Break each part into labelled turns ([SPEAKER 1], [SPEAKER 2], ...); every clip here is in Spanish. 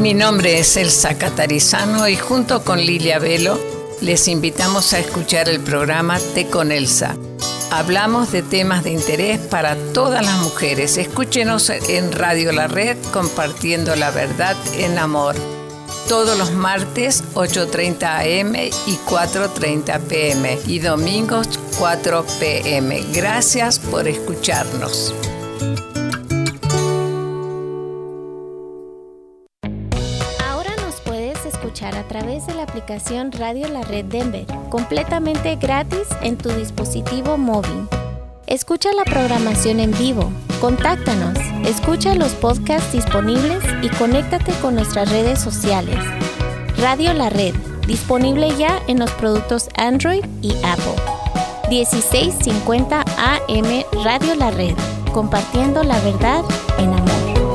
[SPEAKER 1] Mi nombre es Elsa Catarizano y junto con Lilia Velo les invitamos a escuchar el programa Té con Elsa. Hablamos de temas de interés para todas las mujeres. Escúchenos en Radio La Red, compartiendo la verdad en amor. Todos los martes 8:30 AM y 4:30 PM y domingos 4 PM. Gracias por escucharnos.
[SPEAKER 2] A través de la aplicación Radio La Red Denver, completamente gratis en tu dispositivo móvil. Escucha la programación en vivo, contáctanos, escucha los podcasts disponibles y conéctate con nuestras redes sociales. Radio La Red, disponible ya en los productos Android y Apple. 1650 AM Radio La Red, compartiendo la verdad en amor.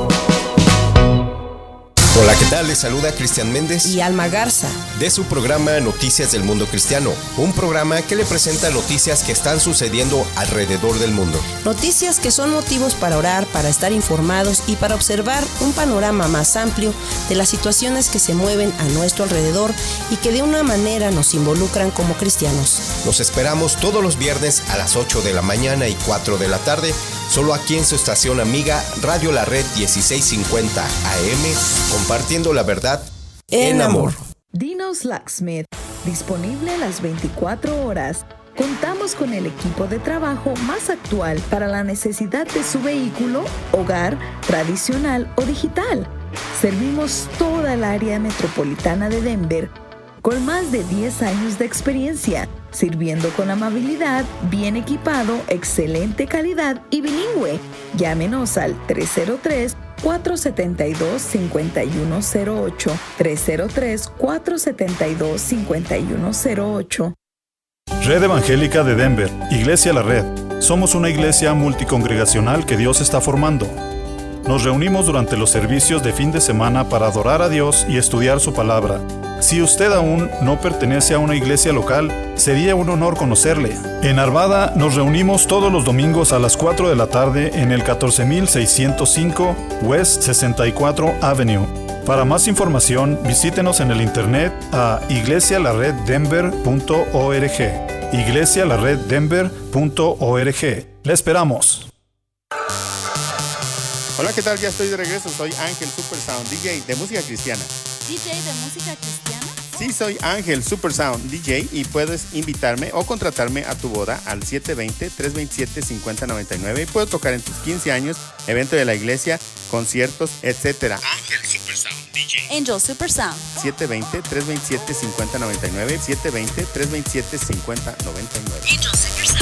[SPEAKER 3] Hola, ¿qué tal? Les saluda Cristian Méndez
[SPEAKER 4] y Alma Garza
[SPEAKER 3] de su programa Noticias del Mundo Cristiano, un programa que le presenta noticias que están sucediendo alrededor del mundo.
[SPEAKER 4] Noticias que son motivos para orar, para estar informados y para observar un panorama más amplio de las situaciones que se mueven a nuestro alrededor y que de una manera nos involucran como cristianos.
[SPEAKER 3] Los esperamos todos los viernes a las 8 de la mañana y 4 de la tarde, solo aquí en su estación amiga Radio La Red 1650 AM, compartiendo la verdad en amor.
[SPEAKER 5] Dino's Locksmith, disponible las 24 horas. Contamos con el equipo de trabajo más actual para la necesidad de su vehículo, hogar, tradicional o digital. Servimos toda el área metropolitana de Denver con más de 10 años de experiencia, sirviendo con amabilidad, bien equipado, excelente calidad y bilingüe. Llámenos al 303-472-5108, 303-472-5108.
[SPEAKER 6] Red Evangélica de Denver, Iglesia La Red. Somos una iglesia multicongregacional que Dios está formando. Nos reunimos durante los servicios de fin de semana para adorar a Dios y estudiar su palabra. Si usted aún no pertenece a una iglesia local, sería un honor conocerle. En Arvada nos reunimos todos los domingos a las 4 de la tarde en el 14605 West 64 Avenue. Para más información, visítenos en el internet a iglesialareddenver.org. iglesialareddenver.org. ¡Le esperamos!
[SPEAKER 7] Hola, ¿qué tal? Ya estoy de regreso. Soy Ángel Supersound, DJ de música cristiana.
[SPEAKER 8] ¿DJ de música cristiana?
[SPEAKER 7] Sí, soy Ángel Supersound, DJ, y puedes invitarme o contratarme a tu boda al 720-327-5099 y puedo tocar en tus 15 años, evento de la iglesia, conciertos, etc.
[SPEAKER 8] Ángel Supersound, DJ. Angel Supersound.
[SPEAKER 7] 720-327-5099, 720-327-5099.
[SPEAKER 8] Angel Supersound.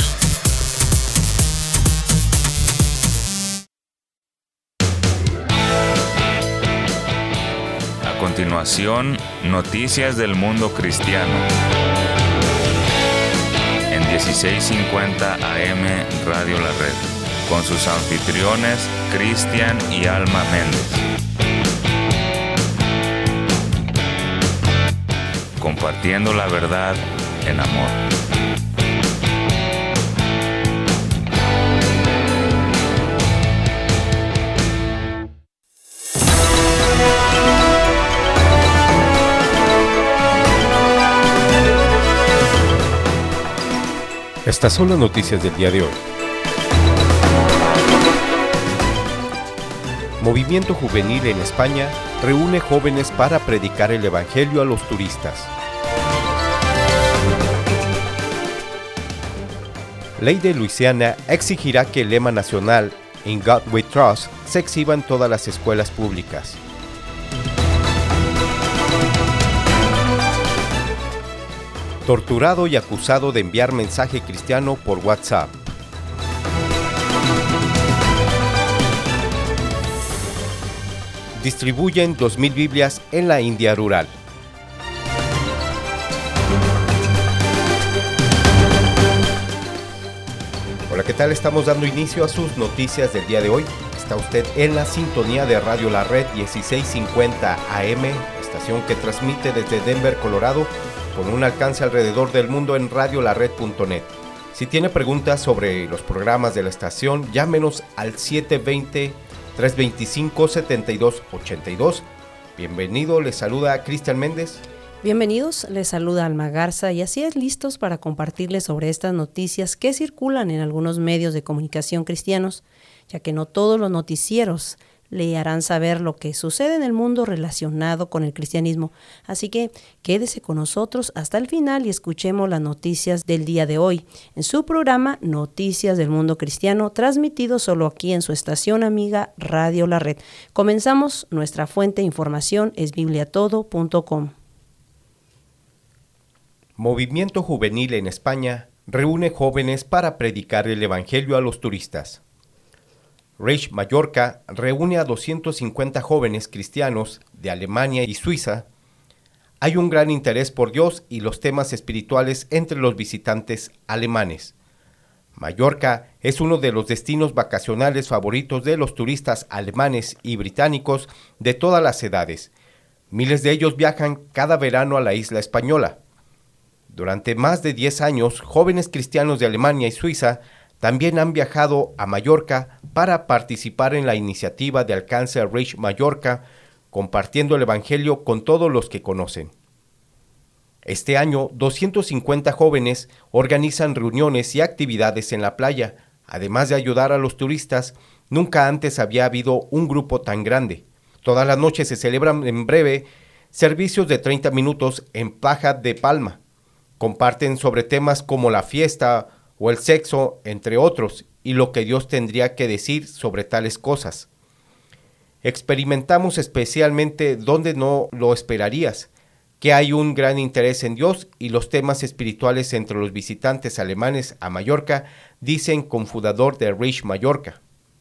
[SPEAKER 9] A continuación, noticias del mundo cristiano. En 1650 AM Radio La Red, con sus anfitriones Cristian y Alma Méndez. Compartiendo la verdad en amor.
[SPEAKER 10] Estas son las noticias del día de hoy. Movimiento juvenil en España reúne jóvenes para predicar el evangelio a los turistas. Ley de Luisiana exigirá que el lema nacional In God We Trust se exhiba en todas las escuelas públicas. Torturado y acusado de enviar mensaje cristiano por WhatsApp. Distribuyen 2,000 Biblias en la India rural. Hola, ¿qué tal? Estamos dando inicio a sus noticias del día de hoy. Está usted en la sintonía de Radio La Red 1650 AM, estación que transmite desde Denver, Colorado, con un alcance alrededor del mundo en radiolared.net. Si tiene preguntas sobre los programas de la estación, llámenos al 720-325-7282 Bienvenido, les saluda Cristian Méndez.
[SPEAKER 4] Bienvenidos, les saluda Alma Garza y así es, listos para compartirles sobre estas noticias que circulan en algunos medios de comunicación cristianos, ya que no todos los noticieros le harán saber lo que sucede en el mundo relacionado con el cristianismo. Así que quédese con nosotros hasta el final y escuchemos las noticias del día de hoy, en su programa Noticias del Mundo Cristiano, transmitido solo aquí en su estación amiga Radio La Red. Comenzamos, nuestra fuente de información es bibliatodo.com.
[SPEAKER 10] Movimiento Juvenil en España reúne jóvenes para predicar el Evangelio a los turistas. Reich Mallorca reúne a 250 jóvenes cristianos de Alemania y Suiza. Hay un gran interés por Dios y los temas espirituales entre los visitantes alemanes. Mallorca es uno de los destinos vacacionales favoritos de los turistas alemanes y británicos de todas las edades. Miles de ellos viajan cada verano a la isla española. Durante más de 10 años, jóvenes cristianos de Alemania y Suiza también han viajado a Mallorca para participar en la iniciativa de alcance Reich Mallorca, compartiendo el Evangelio con todos los que conocen. Este año, 250 jóvenes organizan reuniones y actividades en la playa. Además de ayudar a los turistas, nunca antes había habido un grupo tan grande. Todas las noches se celebran en breve servicios de 30 minutos en Paja de Palma. Comparten sobre temas como la fiesta o el sexo, entre otros, y lo que Dios tendría que decir sobre tales cosas. Experimentamos especialmente donde no lo esperarías, que hay un gran interés en Dios y los temas espirituales entre los visitantes alemanes a Mallorca, dicen cofundador de Reich Mallorca.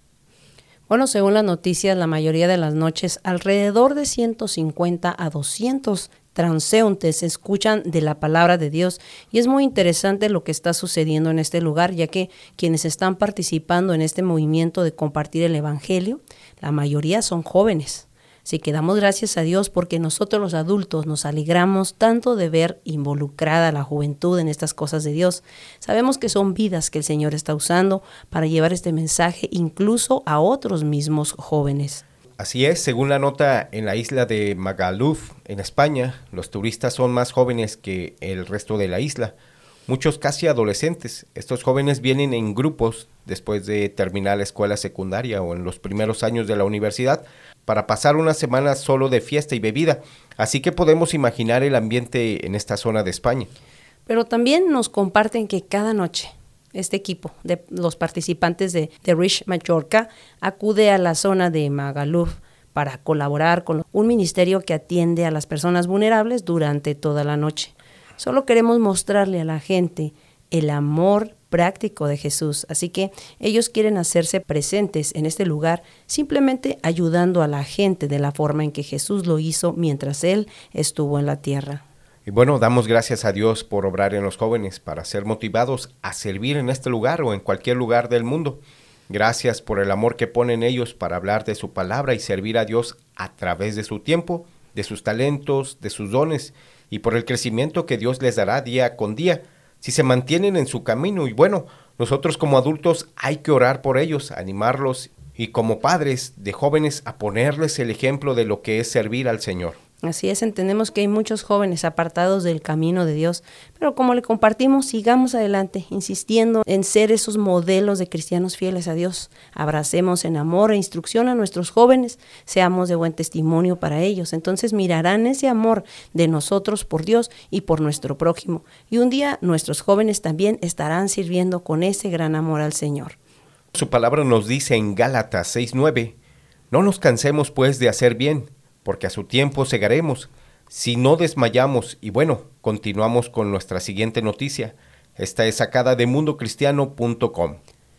[SPEAKER 4] Bueno, según las noticias, la mayoría de las noches, alrededor de 150 a 200 transeúntes escuchan de la palabra de Dios y es muy interesante lo que está sucediendo en este lugar, ya que quienes están participando en este movimiento de compartir el Evangelio, la mayoría son jóvenes. Así que damos gracias a Dios porque nosotros los adultos nos alegramos tanto de ver involucrada a la juventud en estas cosas de Dios. Sabemos que son vidas que el Señor está usando para llevar este mensaje incluso a otros mismos jóvenes.
[SPEAKER 10] Así es, según la nota en la isla de Magaluf, en España, los turistas son más jóvenes que el resto de la isla, muchos casi adolescentes. Estos jóvenes vienen en grupos después de terminar la escuela secundaria o en los primeros años de la universidad para pasar una semana solo de fiesta y bebida, así que podemos imaginar el ambiente en esta zona de España.
[SPEAKER 4] Pero también nos comparten que cada noche este equipo de los participantes de Reich Mallorca acude a la zona de Magaluf para colaborar con un ministerio que atiende a las personas vulnerables durante toda la noche. Solo queremos mostrarle a la gente el amor práctico de Jesús, así que ellos quieren hacerse presentes en este lugar simplemente ayudando a la gente de la forma en que Jesús lo hizo mientras Él estuvo en la tierra.
[SPEAKER 10] Y bueno, damos gracias a Dios por obrar en los jóvenes para ser motivados a servir en este lugar o en cualquier lugar del mundo. Gracias por el amor que ponen ellos para hablar de su palabra y servir a Dios a través de su tiempo, de sus talentos, de sus dones y por el crecimiento que Dios les dará día con día si se mantienen en su camino. Y bueno, nosotros como adultos hay que orar por ellos, animarlos y como padres de jóvenes a ponerles el ejemplo de lo que es servir al Señor.
[SPEAKER 4] Así es, entendemos que hay muchos jóvenes apartados del camino de Dios, pero como le compartimos, sigamos adelante, insistiendo en ser esos modelos de cristianos fieles a Dios. Abracemos en amor e instrucción a nuestros jóvenes, seamos de buen testimonio para ellos. Entonces mirarán ese amor de nosotros por Dios y por nuestro prójimo. Y un día nuestros jóvenes también estarán sirviendo con ese gran amor al Señor.
[SPEAKER 10] Su palabra nos dice en Gálatas 6:9, no nos cansemos pues de hacer bien, porque a su tiempo segaremos, si no desmayamos. Y bueno, continuamos con nuestra siguiente noticia. Esta es sacada de mundocristiano.com.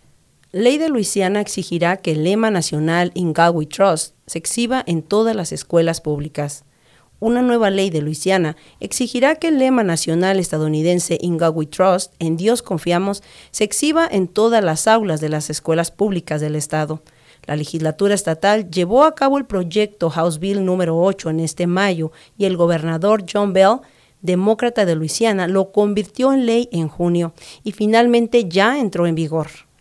[SPEAKER 4] Ley de Luisiana exigirá que el lema nacional In God We Trust se exhiba en todas las escuelas públicas. Una nueva ley de Luisiana exigirá que el lema nacional estadounidense In God We Trust, en Dios confiamos, se exhiba en todas las aulas de las escuelas públicas del estado. La legislatura estatal llevó a cabo el proyecto House Bill número 8 en este mayo y el gobernador John Bell, demócrata de Luisiana, lo convirtió en ley en junio y finalmente ya entró en vigor.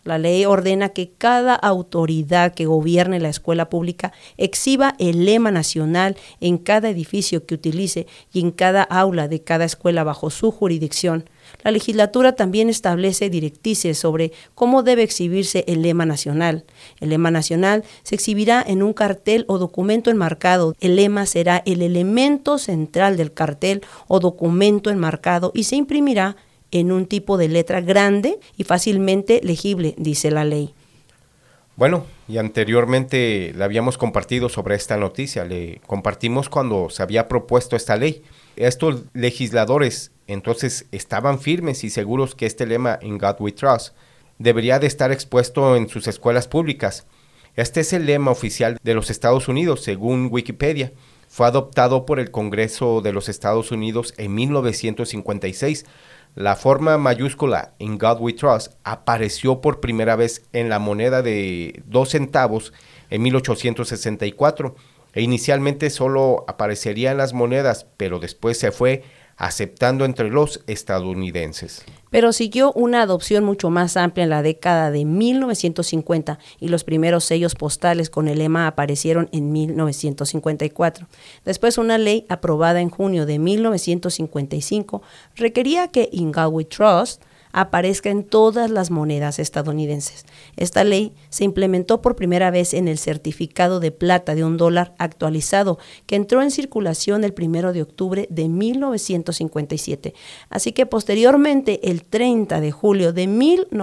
[SPEAKER 4] La ley ordena que cada autoridad que gobierne la escuela pública exhiba el lema nacional en cada edificio que utilice y en cada aula de cada escuela bajo su jurisdicción. La legislatura también establece directrices sobre cómo debe exhibirse el lema nacional. El lema nacional se exhibirá en un cartel o documento enmarcado. El lema será el elemento central del cartel o documento enmarcado y se imprimirá en un tipo de letra grande y fácilmente legible, dice la ley.
[SPEAKER 10] Bueno, y anteriormente le habíamos compartido sobre esta noticia, le compartimos cuando se había propuesto esta ley. Estos legisladores entonces estaban firmes y seguros que este lema, In God We Trust, debería de estar expuesto en sus escuelas públicas. Este es el lema oficial de los Estados Unidos, según Wikipedia. Fue adoptado por el Congreso de los Estados Unidos en 1956. La forma mayúscula In God We Trust apareció por primera vez en la moneda de 2 centavos en 1864 e inicialmente solo aparecería en las monedas, pero después se fue aceptando entre los estadounidenses.
[SPEAKER 4] Pero siguió una adopción mucho más amplia en la década de 1950 y los primeros sellos postales con el lema aparecieron en 1954. Después, una ley aprobada en junio de 1955 requería que In God We Trust aparezca en todas las monedas estadounidenses. Esta ley se implementó por primera vez en el certificado de plata de $1 actualizado que entró en circulación el 1 de octubre de 1957. Así que posteriormente, el 30 de julio de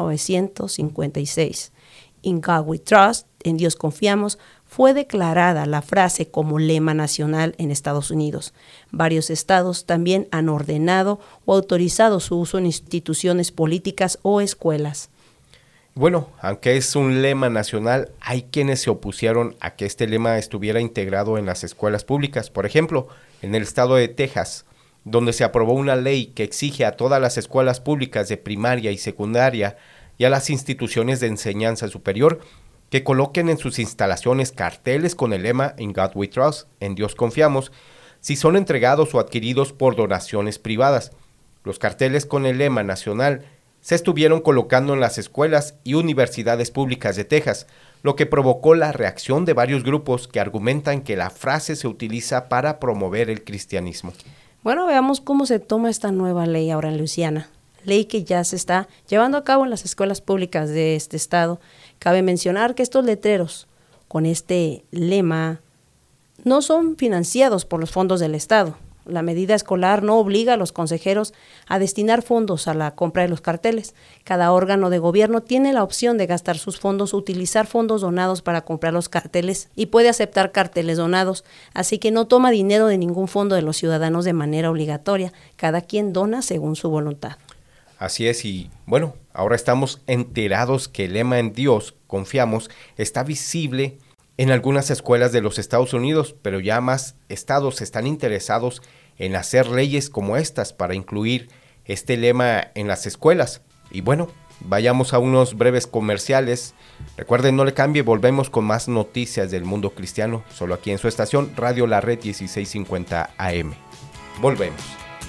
[SPEAKER 4] 1956, In God We Trust, en Dios confiamos, fue declarada la frase como lema nacional en Estados Unidos. Varios estados también han ordenado o autorizado su uso en instituciones políticas o escuelas.
[SPEAKER 10] Bueno, aunque es un lema nacional, hay quienes se opusieron a que este lema estuviera integrado en las escuelas públicas. Por ejemplo, en el estado de Texas, donde se aprobó una ley que exige a todas las escuelas públicas de primaria y secundaria y a las instituciones de enseñanza superior que coloquen en sus instalaciones carteles con el lema In God We Trust, en Dios confiamos, si son entregados o adquiridos por donaciones privadas. Los carteles con el lema nacional se estuvieron colocando en las escuelas y universidades públicas de Texas, lo que provocó la reacción de varios grupos que argumentan que la frase se utiliza para promover el cristianismo.
[SPEAKER 4] Bueno, veamos cómo se toma esta nueva ley ahora en Luisiana. Ley que ya se está llevando a cabo en las escuelas públicas de este estado. Cabe mencionar que estos letreros con este lema no son financiados por los fondos del estado. La medida escolar no obliga a los consejeros a destinar fondos a la compra de los carteles. Cada órgano de gobierno tiene la opción de gastar sus fondos o utilizar fondos donados para comprar los carteles y puede aceptar carteles donados, así que no toma dinero de ningún fondo de los ciudadanos de manera obligatoria. Cada quien dona según su voluntad.
[SPEAKER 10] Así es, y bueno, ahora estamos enterados que el lema En Dios confiamos está visible en algunas escuelas de los Estados Unidos, pero ya más estados están interesados en hacer leyes como estas para incluir este lema en las escuelas. Y bueno, vayamos a unos breves comerciales. Recuerden, no le cambie, volvemos con más noticias del mundo cristiano, solo aquí en su estación Radio La Red 1650 AM. Volvemos.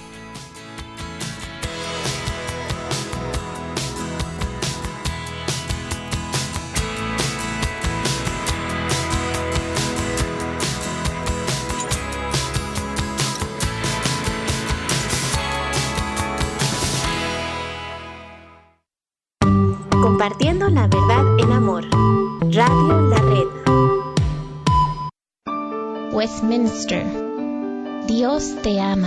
[SPEAKER 2] Compartiendo la verdad en amor. Radio La Red. Westminster. Dios te ama.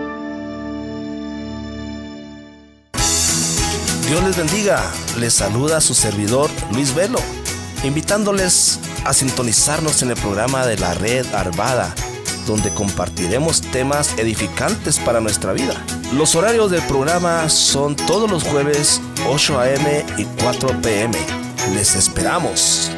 [SPEAKER 11] Dios les bendiga. Les saluda su servidor Luis Velo, invitándoles a sintonizarnos en el programa de la Red Arvada, donde compartiremos temas edificantes para nuestra vida. Los horarios del programa son todos los jueves, 8 a.m. y 4 p.m. Les esperamos.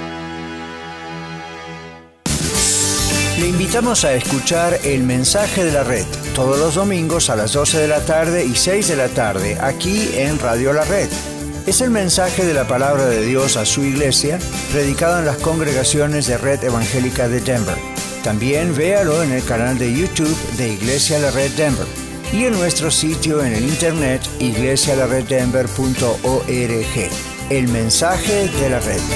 [SPEAKER 12] Le invitamos a escuchar El Mensaje de la Red, todos los domingos a las 12 de la tarde y 6 de la tarde, aquí en Radio La Red. Es el mensaje de la palabra de Dios a su iglesia, predicado en las congregaciones de Red Evangélica de Denver. También véalo en el canal de YouTube de Iglesia La Red Denver y en nuestro sitio en el internet iglesialareddenver.org. el mensaje de la red.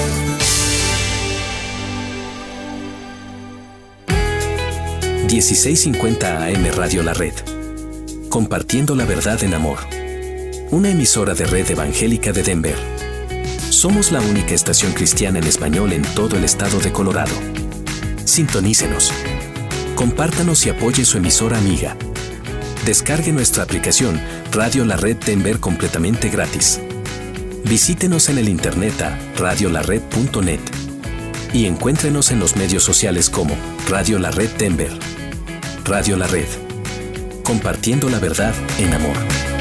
[SPEAKER 13] ...1650 AM Radio La Red... compartiendo la verdad en amor. Una emisora de Red Evangélica de Denver. Somos la única estación cristiana en español en todo el estado de Colorado. Sintonícenos. Compártanos y apoye su emisora amiga. Descargue nuestra aplicación Radio La Red Denver completamente gratis. Visítenos en el internet a radiolared.net y encuéntrenos en los medios sociales como Radio La Red Denver. Radio La Red. Compartiendo la verdad en amor.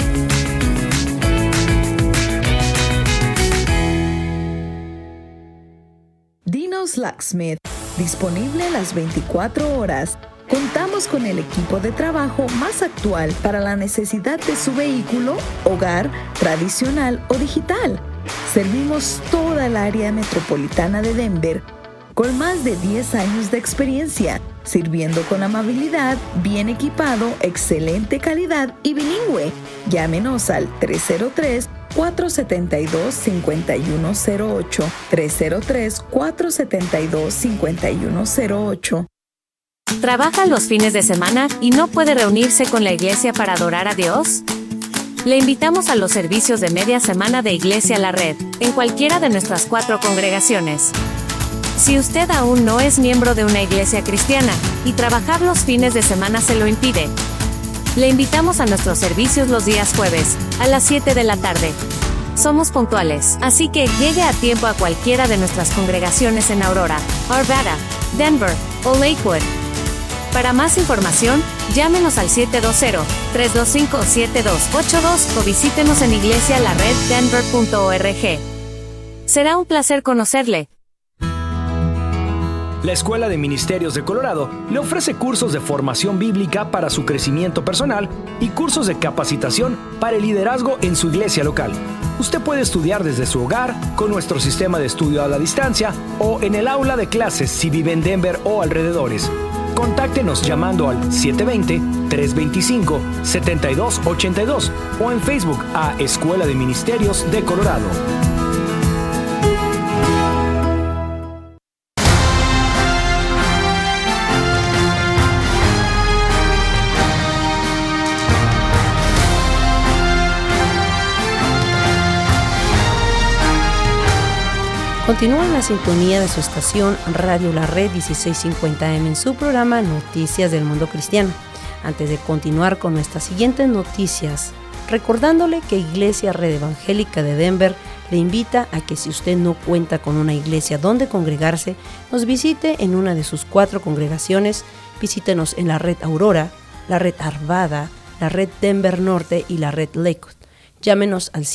[SPEAKER 5] Dino's Locksmith, disponible las 24 horas. Contamos con el equipo de trabajo más actual para la necesidad de su vehículo, hogar, tradicional o digital. Servimos toda el área metropolitana de Denver con más de 10 años de experiencia, sirviendo con amabilidad, bien equipado, excelente calidad y bilingüe. Llámenos al 303-472-5108, 303-472-5108.
[SPEAKER 14] ¿Trabaja los fines de semana y no puede reunirse con la iglesia para adorar a Dios? Le invitamos a los servicios de media semana de Iglesia La Red, en cualquiera de nuestras 4 congregaciones. Si usted aún no es miembro de una iglesia cristiana, y trabajar los fines de semana se lo impide, le invitamos a nuestros servicios los días jueves, a las 7 de la tarde. Somos puntuales, así que llegue a tiempo a cualquiera de nuestras congregaciones en Aurora, Arvada, Denver o Lakewood. Para más información, llámenos al 720-325-7282 o visítenos en iglesialareddenver.org. Será un placer conocerle.
[SPEAKER 15] La Escuela de Ministerios de Colorado le ofrece cursos de formación bíblica para su crecimiento personal y cursos de capacitación para el liderazgo en su iglesia local. Usted puede estudiar desde su hogar, con nuestro sistema de estudio a la distancia o en el aula de clases si vive en Denver o alrededores. Contáctenos llamando al 720-325-7282 o en Facebook a Escuela de Ministerios de Colorado.
[SPEAKER 4] Continúa en la sintonía de su estación Radio La Red 1650M en su programa Noticias del Mundo Cristiano. Antes de continuar con nuestras siguientes noticias, recordándole que Iglesia Red Evangélica de Denver le invita a que si usted no cuenta con una iglesia donde congregarse, nos visite en una de sus 4 congregaciones. Visítenos en la Red Aurora, la Red Arvada, la Red Denver Norte y la Red Lakewood. Llámenos al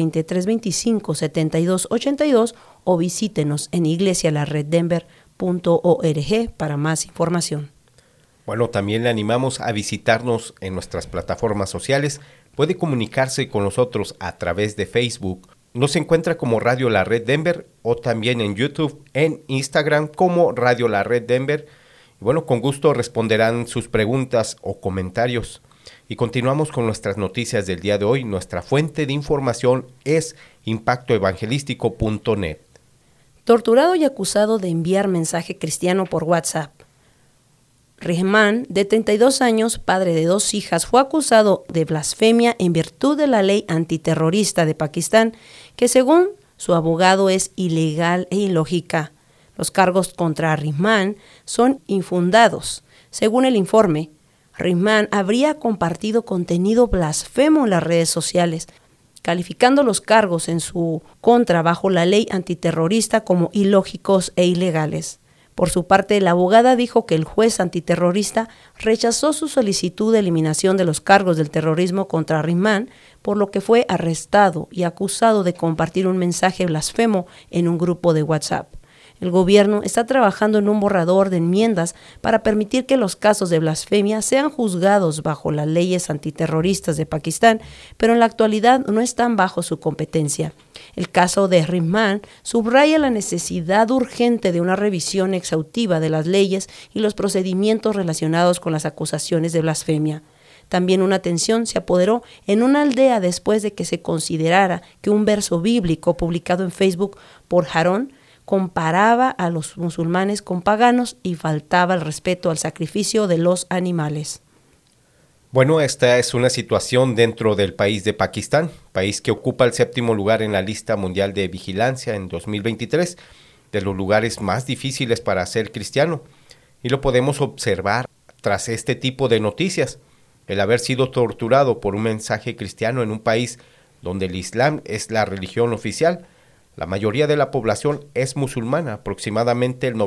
[SPEAKER 4] 720-325-7282 o visítenos en iglesialareddenver.org para más información.
[SPEAKER 10] Bueno, también le animamos a visitarnos en nuestras plataformas sociales. Puede comunicarse con nosotros a través de Facebook. Nos encuentra como Radio La Red Denver o también en YouTube, en Instagram como Radio La Red Denver. Y bueno, con gusto responderán sus preguntas o comentarios. Y continuamos con nuestras noticias del día de hoy. Nuestra fuente de información es impactoevangelístico.net.
[SPEAKER 4] Torturado y acusado de enviar mensaje cristiano por WhatsApp. Rehman, de 32 años, padre de 2 hijas, fue acusado de blasfemia en virtud de la ley antiterrorista de Pakistán, que según su abogado es ilegal e ilógica. Los cargos contra Rehman son infundados. Según el informe, Rehman habría compartido contenido blasfemo en las redes sociales, calificando los cargos en su contra bajo la ley antiterrorista como ilógicos e ilegales. Por su parte, la abogada dijo que el juez antiterrorista rechazó su solicitud de eliminación de los cargos del terrorismo contra Rehman, por lo que fue arrestado y acusado de compartir un mensaje blasfemo en un grupo de WhatsApp. El gobierno está trabajando en un borrador de enmiendas para permitir que los casos de blasfemia sean juzgados bajo las leyes antiterroristas de Pakistán, pero en la actualidad no están bajo su competencia. El caso de Rehman subraya la necesidad urgente de una revisión exhaustiva de las leyes y los procedimientos relacionados con las acusaciones de blasfemia. También una tensión se apoderó en una aldea después de que se considerara que un verso bíblico publicado en Facebook por Harón comparaba a los musulmanes con paganos y faltaba el respeto al sacrificio de los animales.
[SPEAKER 10] Bueno, esta es una situación dentro del país de Pakistán, país que ocupa el 7º lugar en la lista mundial de vigilancia en 2023, de los lugares más difíciles para ser cristiano. Y lo podemos observar tras este tipo de noticias, el haber sido torturado por un mensaje cristiano en un país donde el Islam es la religión oficial. La mayoría de la población es musulmana, aproximadamente el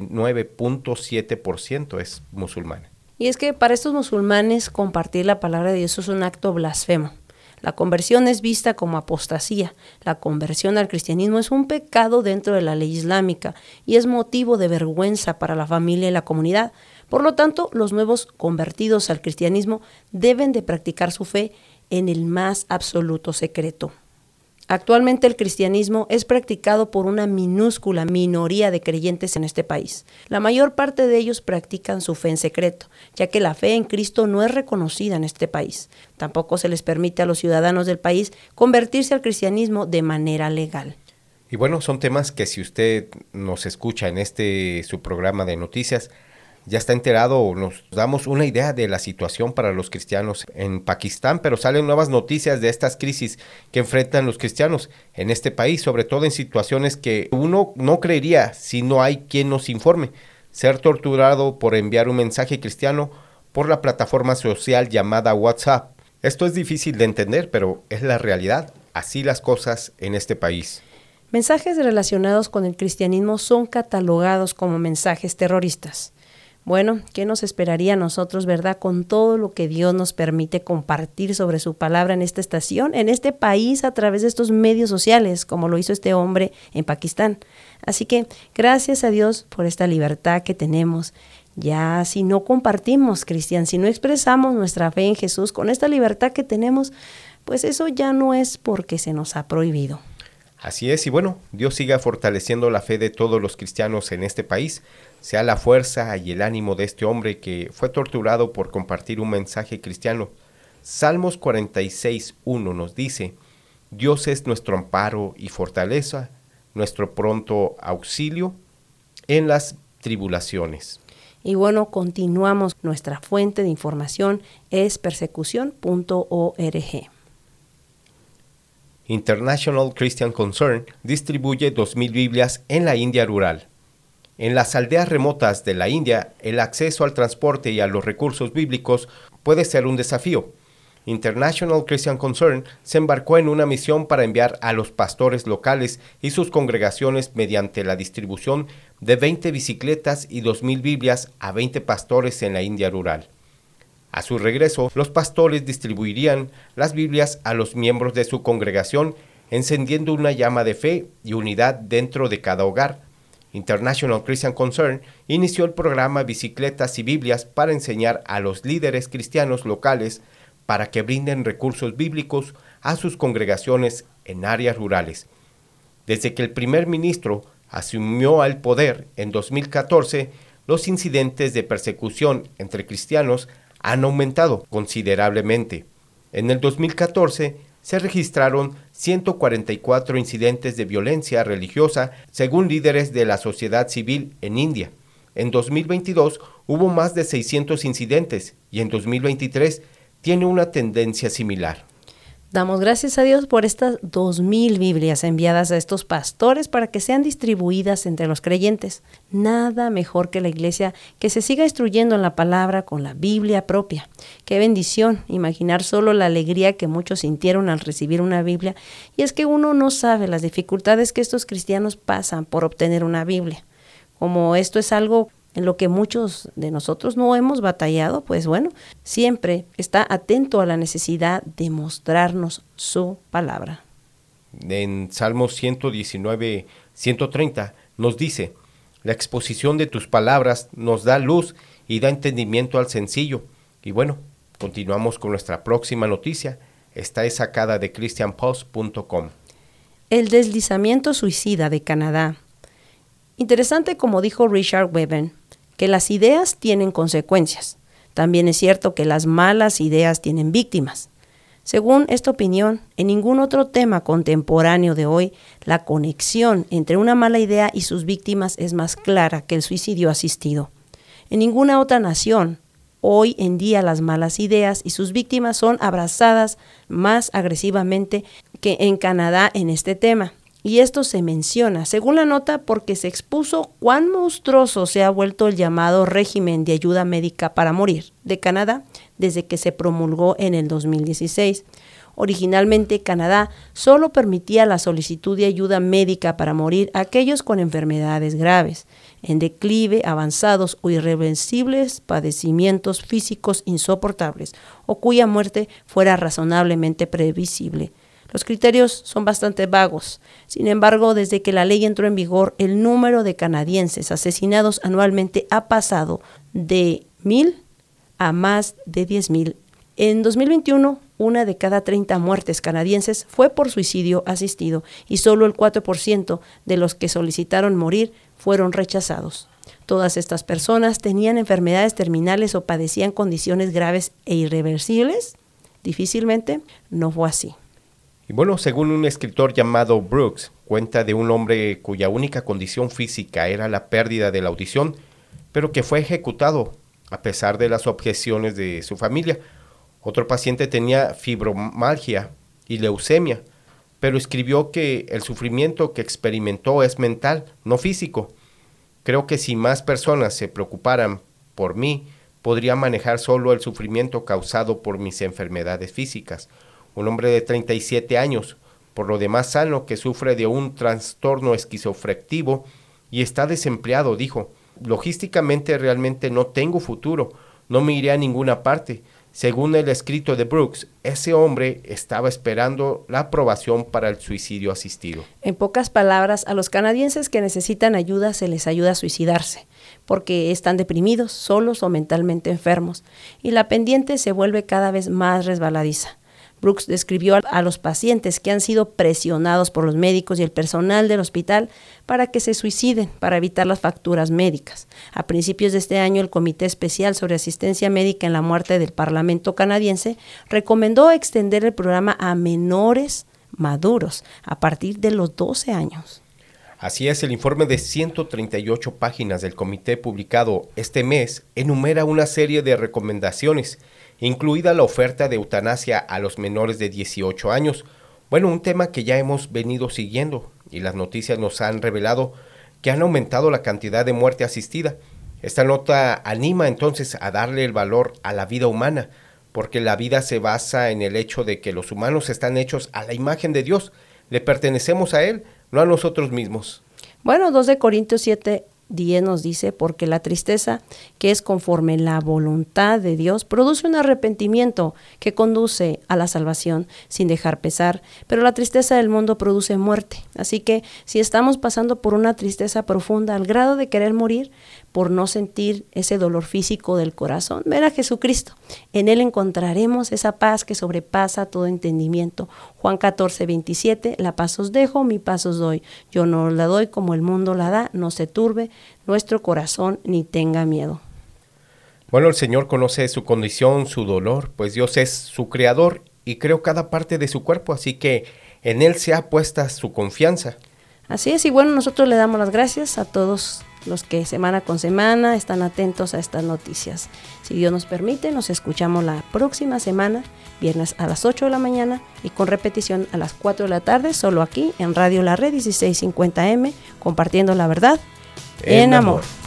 [SPEAKER 10] 99.7% es musulmana.
[SPEAKER 4] Y es que para estos musulmanes compartir la palabra de Dios es un acto blasfemo. La conversión es vista como apostasía. La conversión al cristianismo es un pecado dentro de la ley islámica y es motivo de vergüenza para la familia y la comunidad. Por lo tanto, los nuevos convertidos al cristianismo deben de practicar su fe en el más absoluto secreto. Actualmente el cristianismo es practicado por una minúscula minoría de creyentes en este país. La mayor parte de ellos practican su fe en secreto, ya que la fe en Cristo no es reconocida en este país. Tampoco se les permite a los ciudadanos del país convertirse al cristianismo de manera legal.
[SPEAKER 10] Y bueno, son temas que si usted nos escucha en su programa de noticias, ya está enterado o nos damos una idea de la situación para los cristianos en Pakistán, pero salen nuevas noticias de estas crisis que enfrentan los cristianos en este país, sobre todo en situaciones que uno no creería si no hay quien nos informe. Ser torturado por enviar un mensaje cristiano por la plataforma social llamada WhatsApp. Esto es difícil de entender, pero es la realidad. Así las cosas en este país.
[SPEAKER 4] Mensajes relacionados con el cristianismo son catalogados como mensajes terroristas. Bueno, ¿qué nos esperaría a nosotros, verdad? Con todo lo que Dios nos permite compartir sobre su palabra en esta estación, en este país, a través de estos medios sociales, como lo hizo este hombre en Pakistán. Así que, gracias a Dios por esta libertad que tenemos. Ya si no compartimos, Cristian, si no expresamos nuestra fe en Jesús con esta libertad que tenemos, pues eso ya no es porque se nos ha prohibido.
[SPEAKER 10] Así es, y bueno, Dios siga fortaleciendo la fe de todos los cristianos en este país, sea la fuerza y el ánimo de este hombre que fue torturado por compartir un mensaje cristiano. Salmos 46:1 nos dice: Dios es nuestro amparo y fortaleza, nuestro pronto auxilio en las tribulaciones.
[SPEAKER 4] Y bueno, continuamos. Nuestra fuente de información es persecución.org.
[SPEAKER 10] International Christian Concern distribuye 2,000 Biblias en la India rural. En las aldeas remotas de la India, el acceso al transporte y a los recursos bíblicos puede ser un desafío. International Christian Concern se embarcó en una misión para enviar a los pastores locales y sus congregaciones mediante la distribución de 20 bicicletas y 2,000 Biblias a 20 pastores en la India rural. A su regreso, los pastores distribuirían las Biblias a los miembros de su congregación, encendiendo una llama de fe y unidad dentro de cada hogar. International Christian Concern inició el programa Bicicletas y Biblias para enseñar a los líderes cristianos locales para que brinden recursos bíblicos a sus congregaciones en áreas rurales. Desde que el primer ministro asumió el poder en 2014, los incidentes de persecución entre cristianos han aumentado considerablemente. En el 2014 se registraron 144 incidentes de violencia religiosa según líderes de la sociedad civil en India. En 2022 hubo más de 600 incidentes y en 2023 tiene una tendencia similar.
[SPEAKER 4] Damos gracias a Dios por estas 2,000 Biblias enviadas a estos pastores para que sean distribuidas entre los creyentes. Nada mejor que la iglesia que se siga instruyendo en la palabra con la Biblia propia. Qué bendición imaginar solo la alegría que muchos sintieron al recibir una Biblia. Y es que uno no sabe las dificultades que estos cristianos pasan por obtener una Biblia. Como esto es algo en lo que muchos de nosotros no hemos batallado, pues bueno, siempre está atento a la necesidad de mostrarnos su palabra.
[SPEAKER 10] En Salmos 119, 130 nos dice: la exposición de tus palabras nos da luz y da entendimiento al sencillo. Y bueno, continuamos con nuestra próxima noticia. Esta es sacada de christianpost.com.
[SPEAKER 4] El deslizamiento suicida de Canadá. Interesante, como dijo Richard Webben, que las ideas tienen consecuencias. También es cierto que las malas ideas tienen víctimas. Según esta opinión, en ningún otro tema contemporáneo de hoy, la conexión entre una mala idea y sus víctimas es más clara que el suicidio asistido. En ninguna otra nación, hoy en día las malas ideas y sus víctimas son abrazadas más agresivamente que en Canadá en este tema. Y esto se menciona, según la nota, porque se expuso cuán monstruoso se ha vuelto el llamado régimen de ayuda médica para morir de Canadá desde que se promulgó en el 2016. Originalmente, Canadá solo permitía la solicitud de ayuda médica para morir a aquellos con enfermedades graves, en declive, avanzados o irreversibles padecimientos físicos insoportables, o cuya muerte fuera razonablemente previsible. Los criterios son bastante vagos. Sin embargo, desde que la ley entró en vigor, el número de canadienses asesinados anualmente ha pasado de 1,000 a más de 10,000. En 2021, 1 de cada 30 muertes canadienses fue por suicidio asistido y solo el 4% de los que solicitaron morir fueron rechazados. Todas estas personas tenían enfermedades terminales o padecían condiciones graves e irreversibles. Difícilmente no fue así.
[SPEAKER 10] Y bueno, según un escritor llamado Brooks, cuenta de un hombre cuya única condición física era la pérdida de la audición, pero que fue ejecutado a pesar de las objeciones de su familia. Otro paciente tenía fibromialgia y leucemia, pero escribió que el sufrimiento que experimentó es mental, no físico. Creo que si más personas se preocuparan por mí, podría manejar solo el sufrimiento causado por mis enfermedades físicas. Un hombre de 37 años, por lo demás sano, que sufre de un trastorno esquizofrénico y está desempleado, dijo: logísticamente realmente no tengo futuro, no me iré a ninguna parte. Según el escrito de Brooks, ese hombre estaba esperando la aprobación para el suicidio asistido.
[SPEAKER 4] En pocas palabras, a los canadienses que necesitan ayuda se les ayuda a suicidarse, porque están deprimidos, solos o mentalmente enfermos, y la pendiente se vuelve cada vez más resbaladiza. Brooks describió a los pacientes que han sido presionados por los médicos y el personal del hospital para que se suiciden para evitar las facturas médicas. A principios de este año, el Comité Especial sobre Asistencia Médica en la Muerte del Parlamento canadiense recomendó extender el programa a menores maduros a partir de los 12 años.
[SPEAKER 10] Así es, el informe de 138 páginas del comité publicado este mes enumera una serie de recomendaciones, incluida la oferta de eutanasia a los menores de 18 años. Bueno, un tema que ya hemos venido siguiendo y las noticias nos han revelado que han aumentado la cantidad de muerte asistida. Esta nota anima entonces a darle el valor a la vida humana, porque la vida se basa en el hecho de que los humanos están hechos a la imagen de Dios, le pertenecemos a Él, no a nosotros mismos.
[SPEAKER 4] Bueno, 2 de Corintios 7:10 nos dice: porque la tristeza, que es conforme la voluntad de Dios, produce un arrepentimiento que conduce a la salvación sin dejar pesar, pero la tristeza del mundo produce muerte. Así que si estamos pasando por una tristeza profunda al grado de querer morir por no sentir ese dolor físico del corazón, ven a Jesucristo. En Él encontraremos esa paz que sobrepasa todo entendimiento. Juan 14:27, la paz os dejo, mi paz os doy. Yo no os la doy como el mundo la da, no se turbe nuestro corazón ni tenga miedo.
[SPEAKER 10] Bueno, el Señor conoce su condición, su dolor, pues Dios es su creador y creó cada parte de su cuerpo, así que en Él se ha puesta su confianza.
[SPEAKER 4] Así es, y bueno, nosotros le damos las gracias a todos los que semana con semana están atentos a estas noticias. Si Dios nos permite, nos escuchamos la próxima semana, viernes a las 8 de la mañana y con repetición a las 4 de la tarde, solo aquí en Radio La Red 1650 AM, compartiendo la verdad en amor.